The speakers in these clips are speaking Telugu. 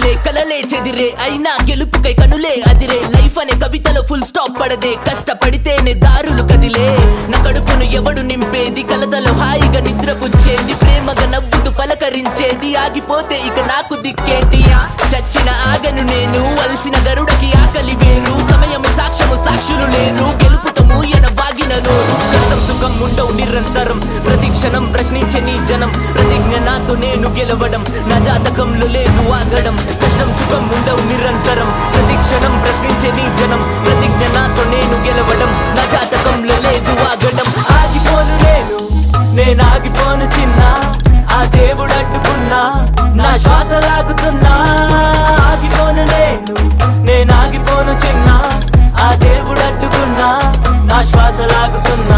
కదిలే కలలే చెదిరే అయినా గెలుపుకై కనులే అదిరే లైఫ్ అనే కవితలో ఫుల్ స్టాప్ పడదే కష్టపడితేనే దారులు కదిలే నా కడుపును ఎవడు నింపేది కలతలో హాయిగా నిద్రపుచ్చేది ప్రేమగా నవ్వుతూ పలకరించేది ఆగిపోతే ఇక నాకు దిక్కేంటి చచ్చిన ఆగను నేను అలసిన గరుడకి ఆకలి వేరు సమయము సాక్ష్యము సాక్షులు లేరు గెలుపుతో మూయన వాగిన నోరు కష్టం సుఖం ఉండవు నిరంతరం ప్రతి క్షణం ప్రశ్నించే నీ జనం ప్రతిజ్ఞ నాతో నేను గెలవడం నా జాతకంలో లేదు ఆగడం కష్టం సుఖం ఉండవు నిరంతరం ప్రతి క్షణం ప్రశ్నించే నీ జనం ప్రతిజ్ఞ నాతో నేను గెలవడం నా జాతకంలో లేదు ఆగడం ఆగిపోను నేను ఆగిపోను చిన్న ఆ దేవుడు అడ్డుకున్నా నా శ్వాస లాగుతున్నా ఆగిపోను నేను ఆగిపోను చిన్న ఆ దేవుడు అడ్డుకున్నా నా శ్వాస లాగుతున్నా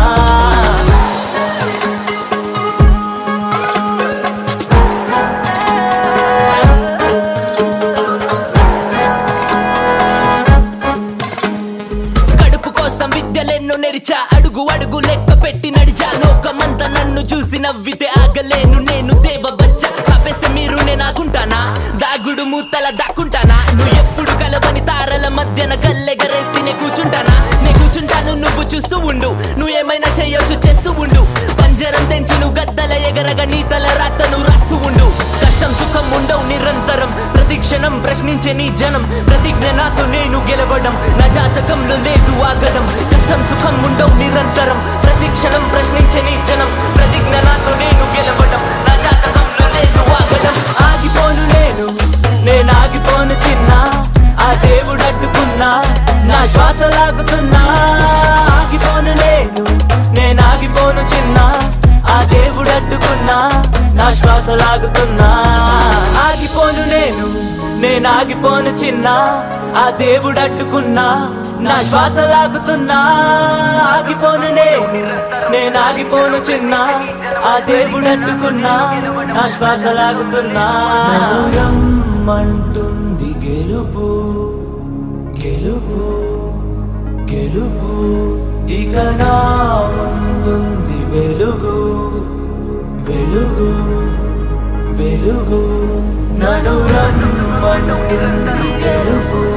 కడుపు కోసం విద్యలెన్నో నెరిచా అడుగు అడుగు లెక్క పెట్టి నడిచా లోకమంతా నన్ను చూసి నవ్వితే ఆగలేను నేను దేవ బచ్చా ఆపేస్తే మీరు నేనాకుంటానా దాగుడు మూతల దాక్కుంటానా నువ్వు ఎప్పుడు కలవని తారల మధ్యన కల్లెగరేసి నే కూర్చుంటాను నువ్వు చూస్తూ ఉండు నువ్వు ఏమైనా చెయ్యొచ్చు చేస్తూ ఉండు పంజరం తెంచి నువ్వు గద్దల ఎగరగా నీ తల రాతను రాస్తూ ఉండు కష్టం సుఖం ఉండవు నిరంతరం ప్రతి క్షణం ప్రశ్నించే నీ జనం ప్రతిజ్ఞ నాతో నేను గెలవడం నా జాతకంలో లేదు ఆగడం కష్టం సుఖం ఉండవు నిరంతరం ప్రతి క్షణం ప్రశ్నించే నీ జనం ప్రతిజ్ఞ నాతో నేను గెలవడం నా జాతకంలో లేదు ఆగడం ఆగిపోను నేను ఆగిపోను చిన్న ఆ దేవుడు అడ్డుకున్నా నా శ్వాస లాగుతున్నా ఆగిపోను నేను ఆగిపోను చిన్న ఆ దేవుడు అడ్డుకున్నా నా శ్వాస లాగుతున్నా ఆగిపోను నేను ఆగిపోను చిన్న ఆ దేవుడు అడ్డుకున్నా నా శ్వాస లాగుతున్నా ఆగిపోను నేను ఆగిపోను చిన్న ఆ దేవుడు అడ్డుకున్నా నా శ్వాస లాగుతున్నా రమ్మంటుంది గెలుపు గెలుపు గెలుపు ఇక నా ముందుంది వెలుగు వెలుగు వెలుగు నన్ను రమ్మంటుంది గెలుపు